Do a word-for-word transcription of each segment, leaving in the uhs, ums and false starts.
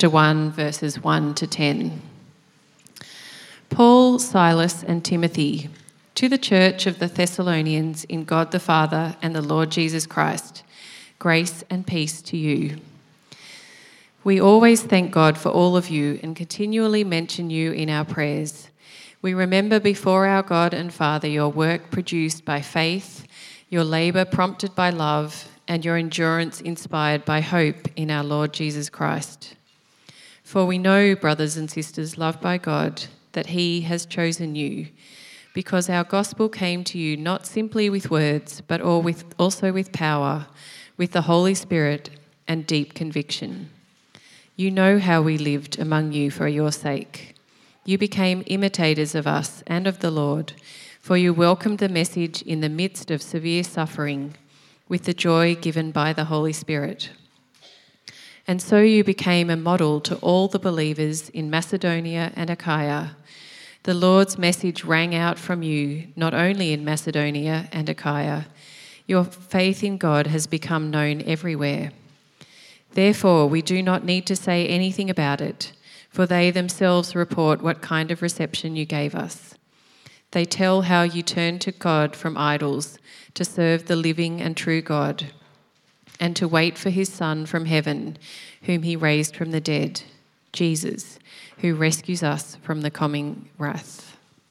chapter one, verses one to ten. Paul, Silas, and Timothy, to the church of the Thessalonians in God the Father and the Lord Jesus Christ, grace and peace to you. We always thank God for all of you and continually mention you in our prayers. We remember before our God and Father your work produced by faith, your labour prompted by love, and your endurance inspired by hope in our Lord Jesus Christ. For we know, brothers and sisters loved by God, that he has chosen you, because our gospel came to you not simply with words, but all with, also with power, with the Holy Spirit and deep conviction. You know how we lived among you for your sake. You became imitators of us and of the Lord, for you welcomed the message in the midst of severe suffering, with the joy given by the Holy Spirit. And so you became a model to all the believers in Macedonia and Achaia. The Lord's message rang out from you, not only in Macedonia and Achaia. Your faith in God has become known everywhere. Therefore, we do not need to say anything about it, for they themselves report what kind of reception you gave us. They tell how you turned to God from idols to serve the living and true God, and to wait for his Son from heaven, whom he raised from the dead, Jesus, who rescues us from the coming wrath.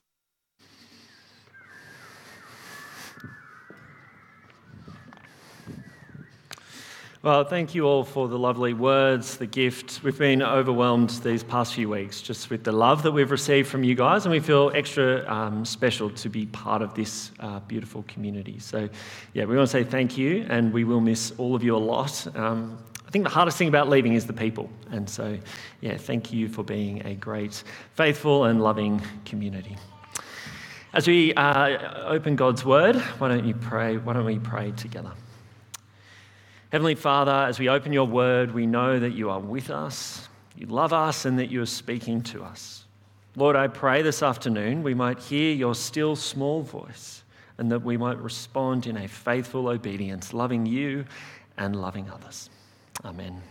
Well, thank you all for the lovely words, the gift. We've been overwhelmed these past few weeks just with the love that we've received from you guys, and we feel extra um, special to be part of this uh, beautiful community. So, yeah, we want to say thank you, and we will miss all of you a lot. Um, I think the hardest thing about leaving is the people, and so, yeah, thank you for being a great, faithful and loving community. As we uh, open God's word, why don't you pray? Why don't we pray together? Heavenly Father, as we open your word, we know that you are with us, you love us, and that you are speaking to us. Lord, I pray this afternoon we might hear your still small voice and that we might respond in a faithful obedience, loving you and loving others. Amen.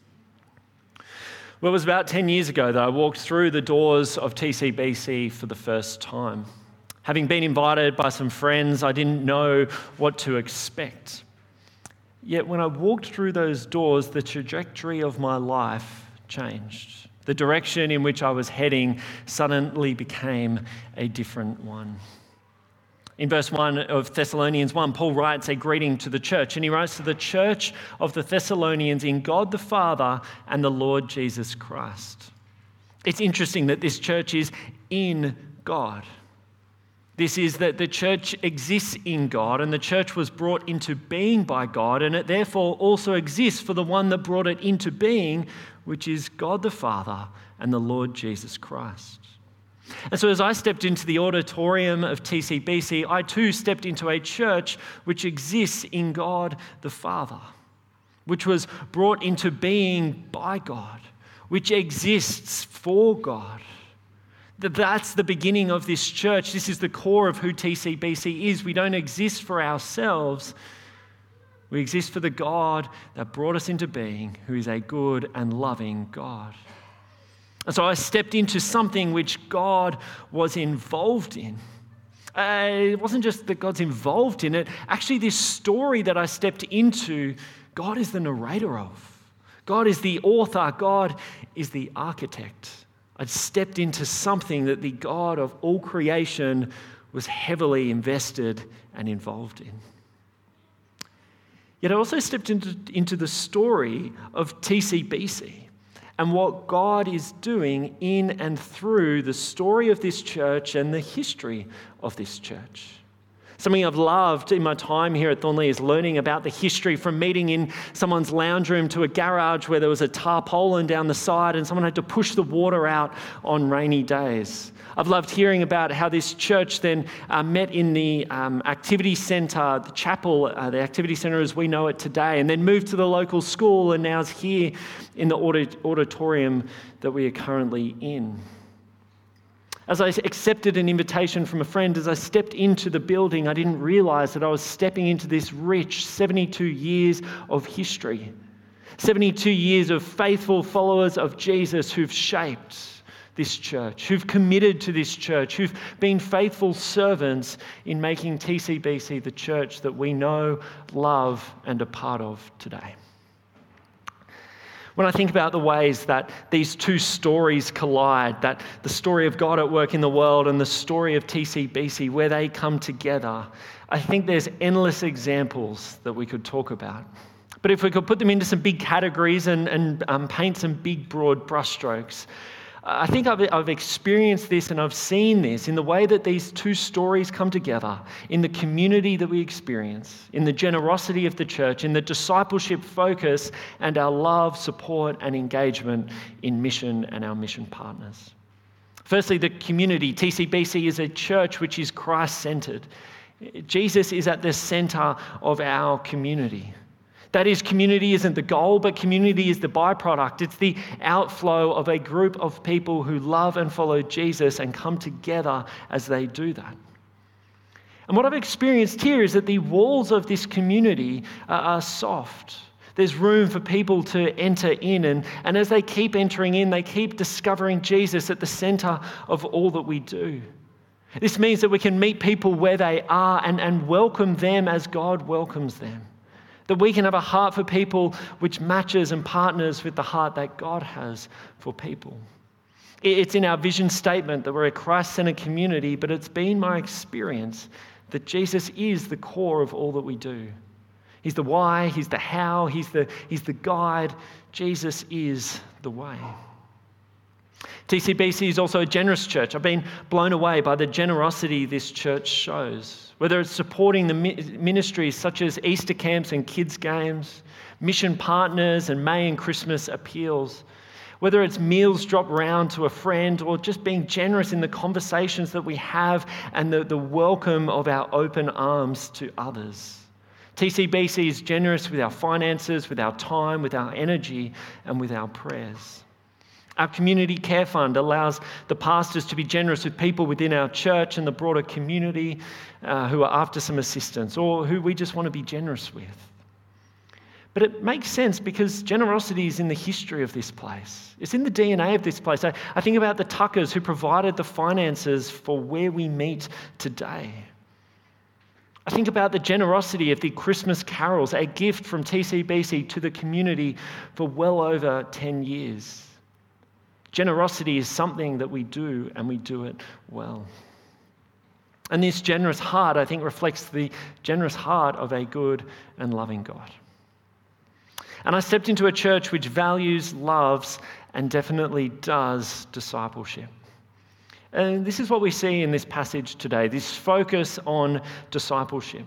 Well, it was about ten years ago that I walked through the doors of T C B C for the first time. Having been invited by some friends, I didn't know what to expect. Yet when I walked through those doors, the trajectory of my life changed. The direction in which I was heading suddenly became a different one. In verse one of Thessalonians one, Paul writes a greeting to the church, and he writes to the church of the Thessalonians in God the Father and the Lord Jesus Christ. It's interesting that this church is in God. This is that the church exists in God, and the church was brought into being by God, and it therefore also exists for the one that brought it into being, which is God the Father and the Lord Jesus Christ. And so as I stepped into the auditorium of T C B C, I too stepped into a church which exists in God the Father, which was brought into being by God, which exists for God. That's the beginning of this church. This is the core of who T C B C is. We don't exist for ourselves. We exist for the God that brought us into being, who is a good and loving God. And so I stepped into something which God was involved in. Uh, it wasn't just that God's involved in it. Actually, this story that I stepped into, God is the narrator of. God is the author. God is the architect. I'd stepped into something that the God of all creation was heavily invested and involved in. Yet I also stepped into, into the story of T C B C and what God is doing in and through the story of this church and the history of this church. Something I've loved in my time here at Thornlea is learning about the history, from meeting in someone's lounge room to a garage where there was a tarpaulin down the side and someone had to push the water out on rainy days. I've loved hearing about how this church then uh, met in the um, activity centre, the chapel, uh, the activity centre as we know it today, and then moved to the local school and now is here in the audit- auditorium that we are currently in. As I accepted an invitation from a friend, as I stepped into the building, I didn't realise that I was stepping into this rich seventy-two years of history. seventy-two years of faithful followers of Jesus who've shaped this church, who've committed to this church, who've been faithful servants in making T C B C the church that we know, love, and are part of today. When I think about the ways that these two stories collide, that the story of God at work in the world and the story of T C B C, where they come together, I think there's endless examples that we could talk about. But if we could put them into some big categories and, and um, paint some big, broad brushstrokes, I think I've, I've experienced this and I've seen this in the way that these two stories come together, in the community that we experience, in the generosity of the church, in the discipleship focus, and our love, support, and engagement in mission and our mission partners. Firstly, the community. T C B C is a church which is Christ-centered. Jesus is at the center of our community. That is, community isn't the goal, but community is the byproduct. It's the outflow of a group of people who love and follow Jesus and come together as they do that. And what I've experienced here is that the walls of this community are, are soft. There's room for people to enter in, and, and as they keep entering in, they keep discovering Jesus at the center of all that we do. This means that we can meet people where they are and, and welcome them as God welcomes them. That we can have a heart for people which matches and partners with the heart that God has for people. It's in our vision statement that we're a Christ-centered community, but it's been my experience that Jesus is the core of all that we do. He's the why, he's the how, he's the, he's the guide. Jesus is the way. T C B C is also a generous church. I've been blown away by the generosity this church shows, whether it's supporting the ministries such as Easter camps and kids' games, mission partners and May and Christmas appeals, whether it's meals dropped round to a friend or just being generous in the conversations that we have and the, the welcome of our open arms to others. T C B C is generous with our finances, with our time, with our energy, and with our prayers. Our community care fund allows the pastors to be generous with people within our church and the broader community uh, who are after some assistance or who we just want to be generous with. But it makes sense because generosity is in the history of this place. It's in the D N A of this place. I, I think about the Tuckers who provided the finances for where we meet today. I think about the generosity of the Christmas carols, a gift from T C B C to the community for well over ten years. Generosity is something that we do, and we do it well. And this generous heart, I think, reflects the generous heart of a good and loving God. And I stepped into a church which values, loves, and definitely does discipleship. And this is what we see in this passage today, this focus on discipleship.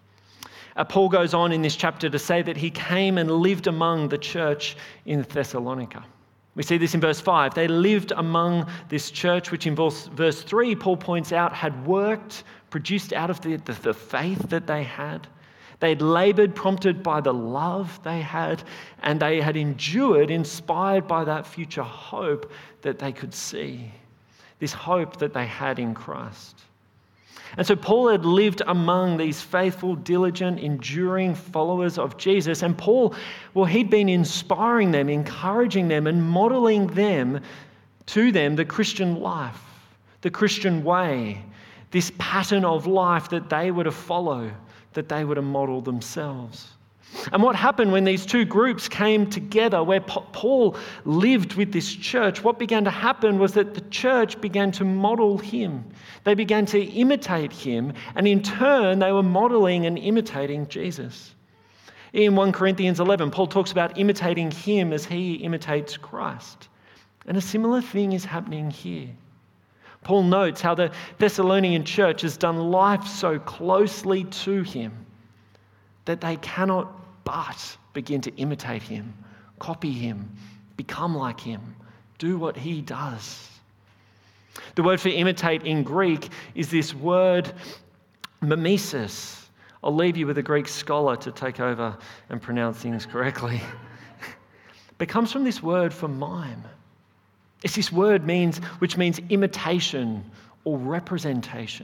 Uh, Paul goes on in this chapter to say that he came and lived among the church in Thessalonica. We see this in verse five. They lived among this church, which in verse three, Paul points out, had worked, produced out of the, the, the faith that they had. They had laboured, prompted by the love they had, and they had endured, inspired by that future hope that they could see, this hope that they had in Christ. And so Paul had lived among these faithful, diligent, enduring followers of Jesus. And Paul, well, he'd been inspiring them, encouraging them, and modeling them to them the Christian life, the Christian way, this pattern of life that they were to follow, that they were to model themselves. And what happened when these two groups came together, where Paul lived with this church, what began to happen was that the church began to model him. They began to imitate him, and in turn, they were modeling and imitating Jesus. In First Corinthians eleven, Paul talks about imitating him as he imitates Christ. And a similar thing is happening here. Paul notes how the Thessalonian church has done life so closely to him that they cannot but begin to imitate him, copy him, become like him, do what he does. The word for imitate in Greek is this word mimesis. I'll leave you with a Greek scholar to take over and pronounce things correctly. But it comes from this word for mime. It's this word means which means imitation or representation.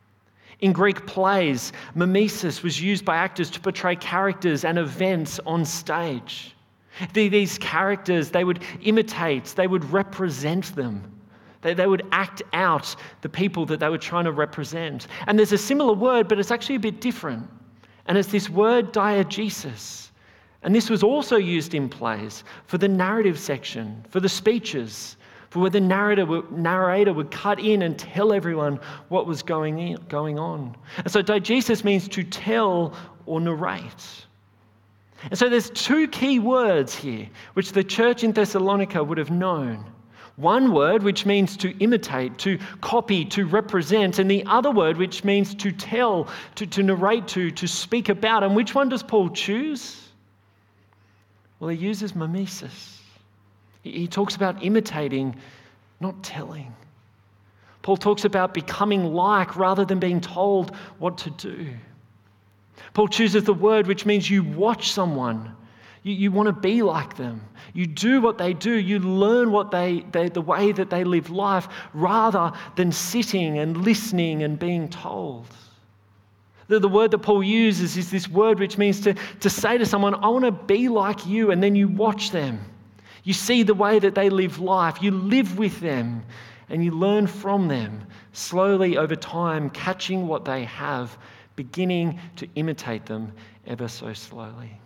In Greek plays, mimesis was used by actors to portray characters and events on stage. These characters, they would imitate, they would represent them. They, they would act out the people that they were trying to represent. And there's a similar word, but it's actually a bit different. And it's this word diegesis. And this was also used in plays for the narrative section, for the speeches, for where the narrator would, narrator would cut in and tell everyone what was going, in, going on. And so diegesis means to tell or narrate. And so there's two key words here which the church in Thessalonica would have known. One word which means to imitate, to copy, to represent, and the other word which means to tell, to, to narrate to, to speak about. And which one does Paul choose? Well, he uses mimesis. He, he talks about imitating, not telling. Paul talks about becoming like rather than being told what to do. Paul chooses the word which means you watch someone. You, you want to be like them. You do what they do. You learn what they, they, the way that they live life rather than sitting and listening and being told. The, the word that Paul uses is this word which means to, to say to someone, I want to be like you, and then you watch them. You see the way that they live life. You live with them and you learn from them, slowly over time, catching what they have, beginning to imitate them ever so slowly.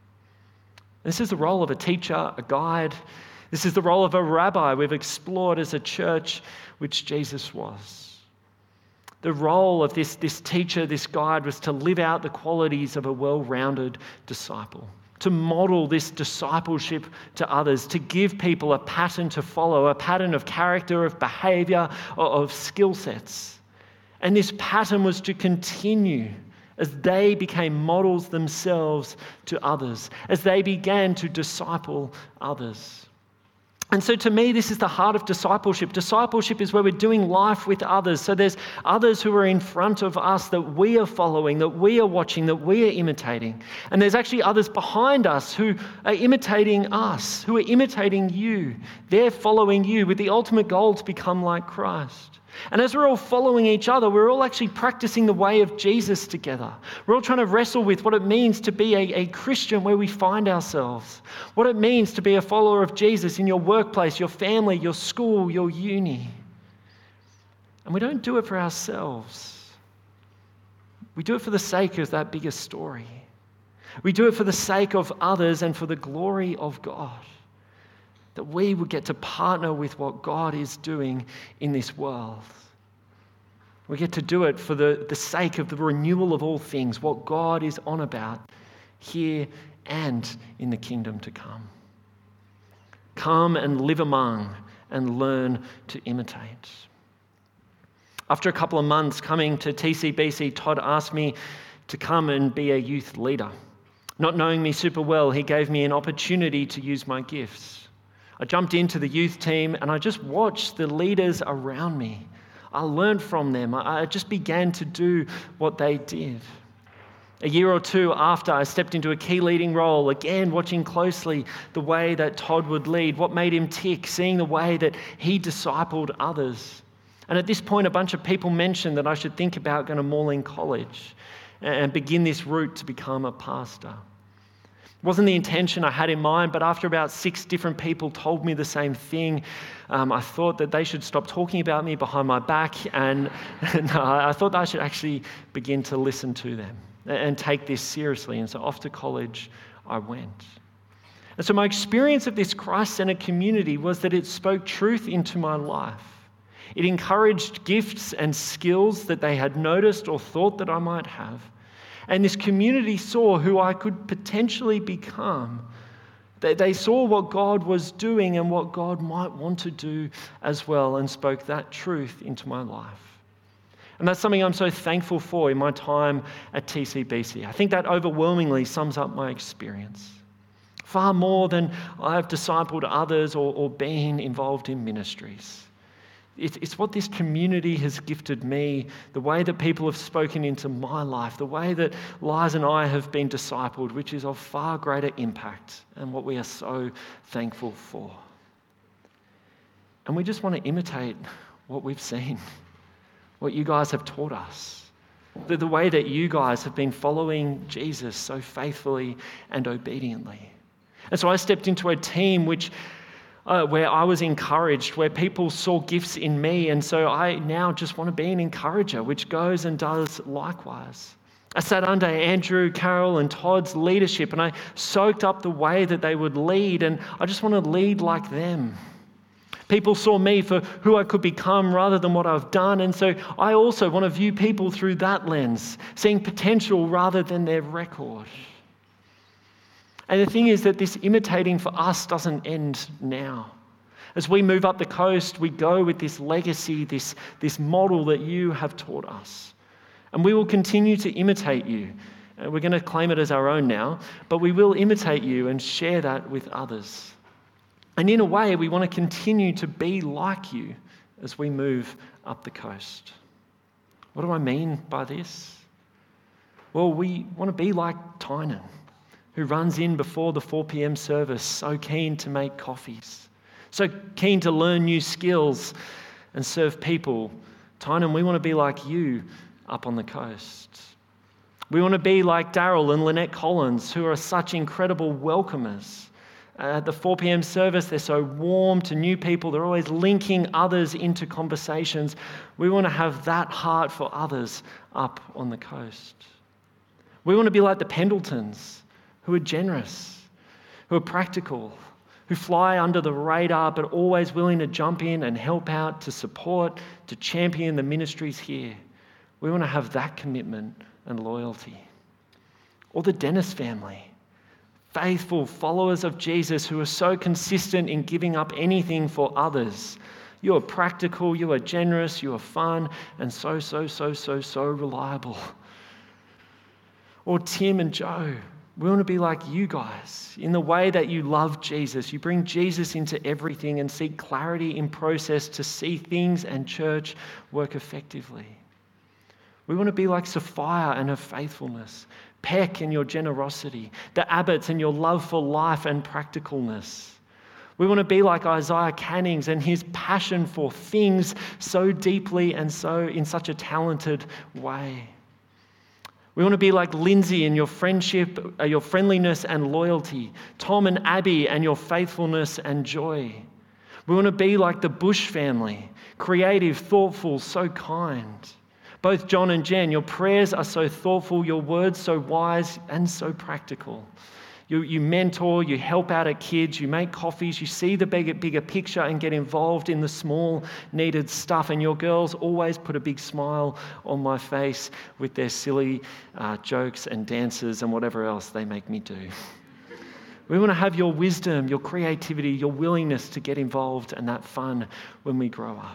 This is the role of a teacher, a guide. This is the role of a rabbi we've explored as a church, which Jesus was. The role of this, this teacher, this guide, was to live out the qualities of a well-rounded disciple, to model this discipleship to others, to give people a pattern to follow, a pattern of character, of behavior, of skill sets. And this pattern was to continue as they became models themselves to others, as they began to disciple others. And so to me, this is the heart of discipleship. Discipleship is where we're doing life with others. So there's others who are in front of us that we are following, that we are watching, that we are imitating. And there's actually others behind us who are imitating us, who are imitating you. They're following you with the ultimate goal to become like Christ. And as we're all following each other, we're all actually practicing the way of Jesus together. We're all trying to wrestle with what it means to be a, a Christian where we find ourselves, what it means to be a follower of Jesus in your workplace, your family, your school, your uni. And we don't do it for ourselves. We do it for the sake of that bigger story. We do it for the sake of others and for the glory of God. That we would get to partner with what God is doing in this world. We get to do it for the, the sake of the renewal of all things, what God is on about here and in the kingdom to come. Come and live among and learn to imitate. After a couple of months coming to T C B C, Todd asked me to come and be a youth leader. Not knowing me super well, he gave me an opportunity to use my gifts. I jumped into the youth team and I just watched the leaders around me. I learned from them. I just began to do what they did. A year or two after, I stepped into a key leading role, again watching closely the way that Todd would lead, what made him tick, seeing the way that he discipled others. And at this point, a bunch of people mentioned that I should think about going to Moreland College and begin this route to become a pastor. It wasn't the intention I had in mind, but after about six different people told me the same thing, um, I thought that they should stop talking about me behind my back, and, and uh, I thought that I should actually begin to listen to them and take this seriously. And so off to college I went. And so my experience of this Christ-centered community was that it spoke truth into my life. It encouraged gifts and skills that they had noticed or thought that I might have. And this community saw who I could potentially become. They, they saw what God was doing and what God might want to do as well, and spoke that truth into my life. And that's something I'm so thankful for in my time at T C B C. I think that overwhelmingly sums up my experience. Far more than I've discipled others or, or been involved in ministries. It's what this community has gifted me, the way that people have spoken into my life, the way that Liza and I have been discipled, which is of far greater impact, and what we are so thankful for. And we just want to imitate what we've seen, what you guys have taught us, the, the way that you guys have been following Jesus so faithfully and obediently. And so I stepped into a team which uh, where I was encouraged, where people saw gifts in me. And so I now just want to be an encourager, which goes and does likewise. I sat under Andrew, Carol, and Todd's leadership, and I soaked up the way that they would lead, and I just want to lead like them. People saw me for who I could become rather than what I've done, and so I also want to view people through that lens, seeing potential rather than their record. And the thing is that this imitating for us doesn't end now. As we move up the coast, we go with this legacy, this, this model that you have taught us. And we will continue to imitate you. We're going to claim it as our own now, but we will imitate you and share that with others. And in a way, we want to continue to be like you as we move up the coast. What do I mean by this? Well, we want to be like Tynan, who runs in before the four p.m. service, so keen to make coffees, so keen to learn new skills and serve people. Tynan, we want to be like you up on the coast. We want to be like Daryl and Lynette Collins, who are such incredible welcomers. At the four p.m. service, they're so warm to new people. They're always linking others into conversations. We want to have that heart for others up on the coast. We want to be like the Pendletons, who are generous, who are practical, who fly under the radar, but always willing to jump in and help out, to support, to champion the ministries here. We want to have that commitment and loyalty. Or the Dennis family, faithful followers of Jesus who are so consistent in giving up anything for others. You are practical, you are generous, you are fun, and so, so, so, so, so reliable. Or Tim and Joe, we want to be like you guys in the way that you love Jesus. You bring Jesus into everything and seek clarity in process to see things and church work effectively. We want to be like Sophia and her faithfulness, Peck and your generosity, the Abbotts and your love for life and practicalness. We want to be like Isaiah Cannings and his passion for things so deeply and so in such a talented way. We want to be like Lindsay in your friendship, uh, your friendliness and loyalty, Tom and Abby and your faithfulness and joy. We want to be like the Bush family, creative, thoughtful, so kind. Both John and Jen, your prayers are so thoughtful, your words so wise and so practical. You, you mentor, you help out at kids, you make coffees, you see the bigger, bigger picture and get involved in the small, needed stuff. And your girls always put a big smile on my face with their silly uh, jokes and dances and whatever else they make me do. We want to have your wisdom, your creativity, your willingness to get involved and that fun when we grow up.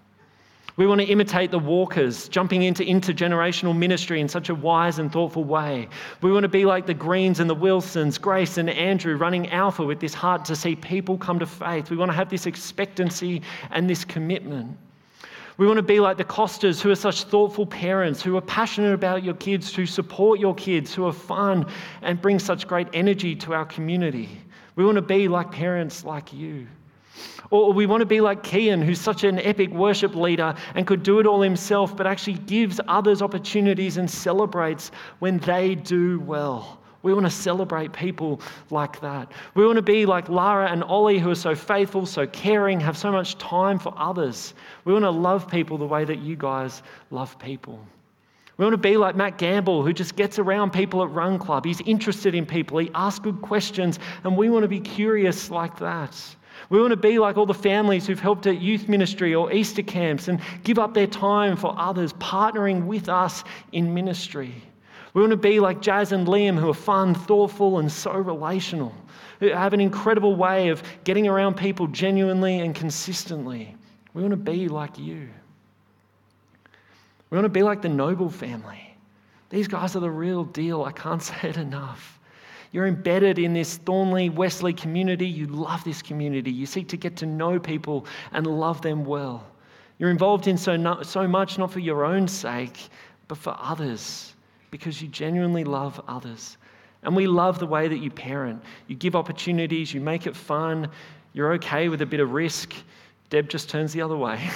We want to imitate the Walkers, jumping into intergenerational ministry in such a wise and thoughtful way. We want to be like the Greens and the Wilsons, Grace and Andrew, running Alpha with this heart to see people come to faith. We want to have this expectancy and this commitment. We want to be like the Costas, who are such thoughtful parents, who are passionate about your kids, who support your kids, who are fun and bring such great energy to our community. We want to be like parents like you. Or we want to be like Kian, who's such an epic worship leader and could do it all himself, but actually gives others opportunities and celebrates when they do well. We want to celebrate people like that. We want to be like Lara and Ollie, who are so faithful, so caring, have so much time for others. We want to love people the way that you guys love people. We want to be like Matt Gamble, who just gets around people at Run Club. He's interested in people. He asks good questions, and we want to be curious like that. We want to be like all the families who've helped at youth ministry or Easter camps and give up their time for others, partnering with us in ministry. We want to be like Jazz and Liam, who are fun, thoughtful, and so relational, who have an incredible way of getting around people genuinely and consistently. We want to be like you. We want to be like the Noble family. These guys are the real deal. I can't say it enough. You're embedded in this Thornley Wesley community. You love this community. You seek to get to know people and love them well. You're involved in so, no, so much, not for your own sake, but for others, because you genuinely love others. And we love the way that you parent. You give opportunities, you make it fun, you're okay with a bit of risk. Deb just turns the other way.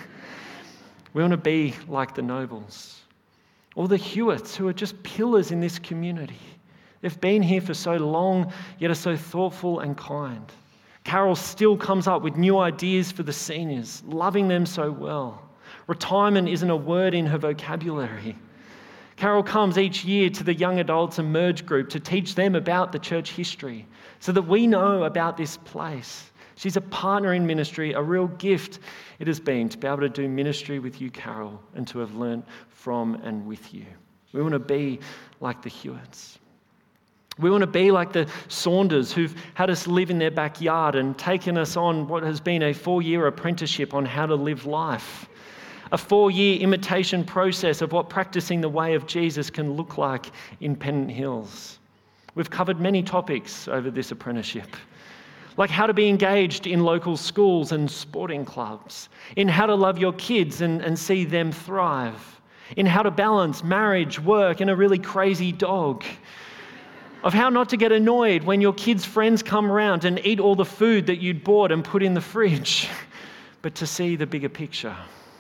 We want to be like the Nobles. Or the Hewitts, who are just pillars in this community. They've been here for so long, yet are so thoughtful and kind. Carol still comes up with new ideas for the seniors, loving them so well. Retirement isn't a word in her vocabulary. Carol comes each year to the young adults and merge group to teach them about the church history so that we know about this place. She's a partner in ministry, a real gift it has been to be able to do ministry with you, Carol, and to have learnt from and with you. We want to be like the Hewitts. We want to be like the Saunders who've had us live in their backyard and taken us on what has been a four-year apprenticeship on how to live life. A four-year imitation process of what practicing the way of Jesus can look like in Pennant Hills. We've covered many topics over this apprenticeship, like how to be engaged in local schools and sporting clubs, in how to love your kids and, and see them thrive, in how to balance marriage, work, and a really crazy dog, of how not to get annoyed when your kids' friends come around and eat all the food that you'd bought and put in the fridge, but to see the bigger picture.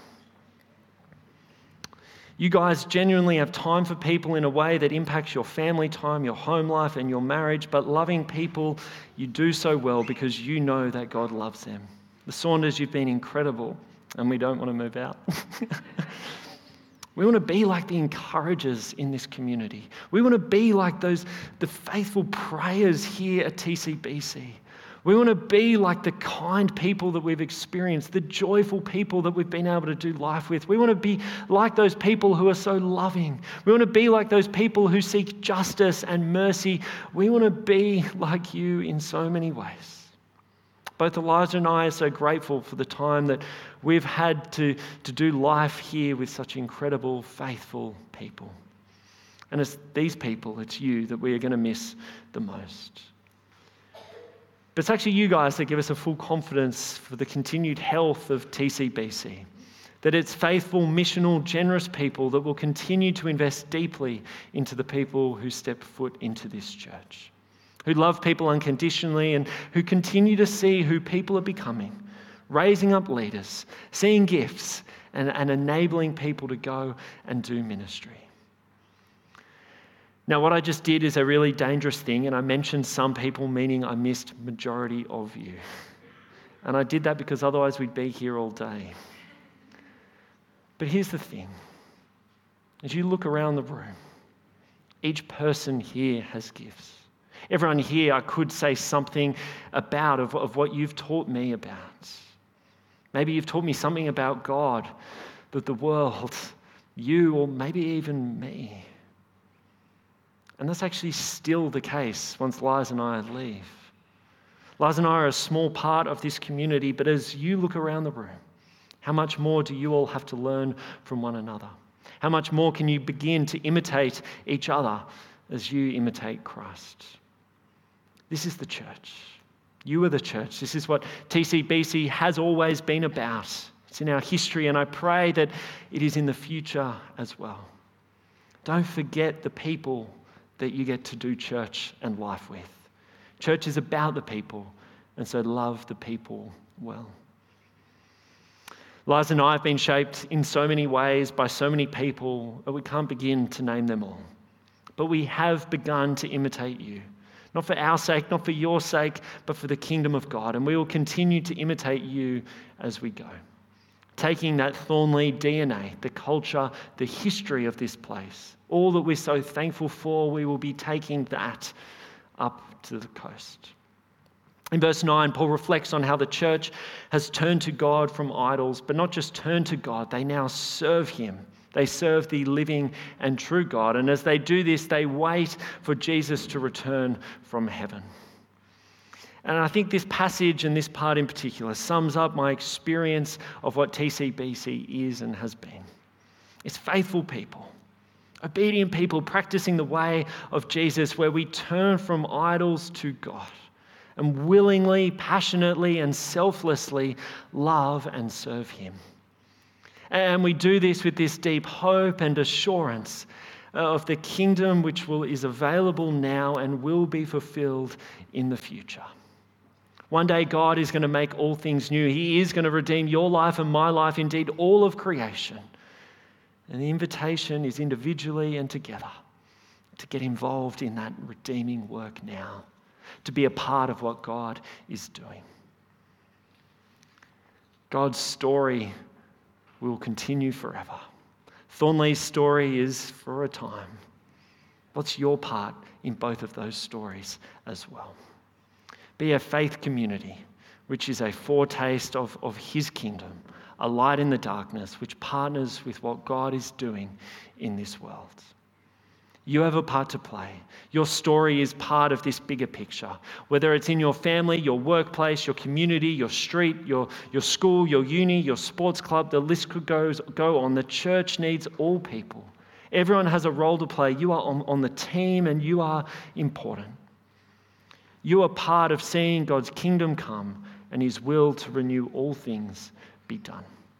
You guys genuinely have time for people in a way that impacts your family time, your home life, and your marriage, but loving people, you do so well because you know that God loves them. The Saunders, you've been incredible, and we don't want to move out. We want to be like the encouragers in this community. We want to be like those, the faithful prayers here at T C B C. We want to be like the kind people that we've experienced, the joyful people that we've been able to do life with. We want to be like those people who are so loving. We want to be like those people who seek justice and mercy. We want to be like you in so many ways. Both Eliza and I are so grateful for the time that we've had to, to do life here with such incredible, faithful people. And it's these people, it's you, that we are going to miss the most. But it's actually you guys that give us a full confidence for the continued health of T C B C. That it's faithful, missional, generous people that will continue to invest deeply into the people who step foot into this church, who love people unconditionally and who continue to see who people are becoming, raising up leaders, seeing gifts, and, and enabling people to go and do ministry. Now, what I just did is a really dangerous thing, and I mentioned some people, meaning I missed majority of you. And I did that because otherwise we'd be here all day. But here's the thing. As you look around the room, each person here has gifts. Everyone here, I could say something about of, of what you've taught me about. Maybe you've taught me something about God, that the world, you, or maybe even me. And that's actually still the case once Liza and I leave. Liza and I are a small part of this community, but as you look around the room, how much more do you all have to learn from one another? How much more can you begin to imitate each other as you imitate Christ? This is the church. You are the church. This is what T C B C has always been about. It's in our history, and I pray that it is in the future as well. Don't forget the people that you get to do church and life with. Church is about the people, and so love the people well. Liza and I have been shaped in so many ways by so many people that we can't begin to name them all. But we have begun to imitate you. Not for our sake, not for your sake, but for the kingdom of God. And we will continue to imitate you as we go. Taking that Thornley D N A, the culture, the history of this place, all that we're so thankful for, we will be taking that up to the coast. In verse nine, Paul reflects on how the church has turned to God from idols, but not just turned to God, they now serve him. They serve the living and true God. And as they do this, they wait for Jesus to return from heaven. And I think this passage and this part in particular sums up my experience of what T C B C is and has been. It's faithful people, obedient people practicing the way of Jesus, where we turn from idols to God and willingly, passionately, and selflessly love and serve him. And we do this with this deep hope and assurance of the kingdom which will, is available now and will be fulfilled in the future. One day God is going to make all things new. He is going to redeem your life and my life, indeed all of creation. And the invitation is individually and together to get involved in that redeeming work now, to be a part of what God is doing. God's story will continue forever. Thornley's story is for a time. What's your part in both of those stories as well? Be a faith community, which is a foretaste of, of his kingdom, a light in the darkness, which partners with what God is doing in this world. You have a part to play. Your story is part of this bigger picture. Whether it's in your family, your workplace, your community, your street, your, your school, your uni, your sports club, the list could go, go on. The church needs all people. Everyone has a role to play. You are on, on the team and you are important. You are part of seeing God's kingdom come and his will to renew all things be done.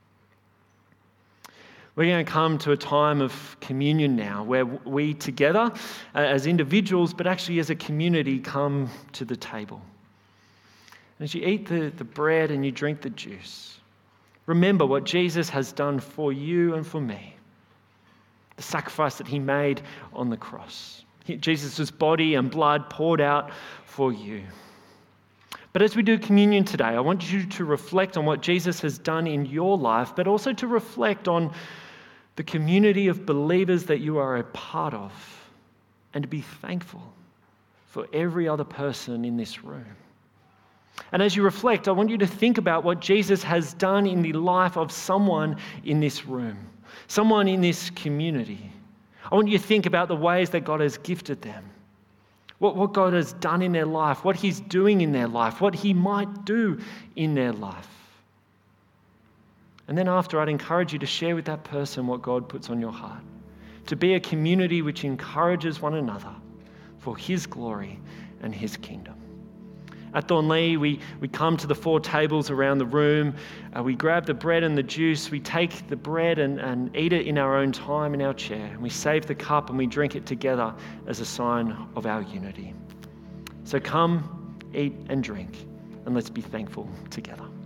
We're going to come to a time of communion now where we together uh, as individuals, but actually as a community, come to the table. And as you eat the, the bread and you drink the juice, remember what Jesus has done for you and for me. The sacrifice that he made on the cross. Jesus' body and blood poured out for you. But as we do communion today, I want you to reflect on what Jesus has done in your life, but also to reflect on the community of believers that you are a part of, and to be thankful for every other person in this room. And as you reflect, I want you to think about what Jesus has done in the life of someone in this room, someone in this community. I want you to think about the ways that God has gifted them, what, what God has done in their life, what he's doing in their life, what he might do in their life. And then after, I'd encourage you to share with that person what God puts on your heart, to be a community which encourages one another for his glory and his kingdom. At Thornley, we, we come to the four tables around the room. Uh, we grab the bread and the juice. We take the bread and, and eat it in our own time in our chair. And we save the cup and we drink it together as a sign of our unity. So come, eat and drink, and let's be thankful together.